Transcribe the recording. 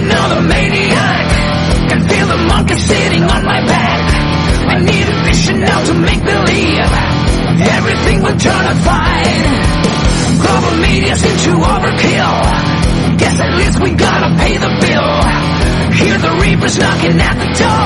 another maniac. Can feel the monkey sitting on my back. I need a vision now to make believe everything will turn out fine. Global media seems to overkill. Guess at least we gotta pay the bill. Hear the reapers knocking at the door.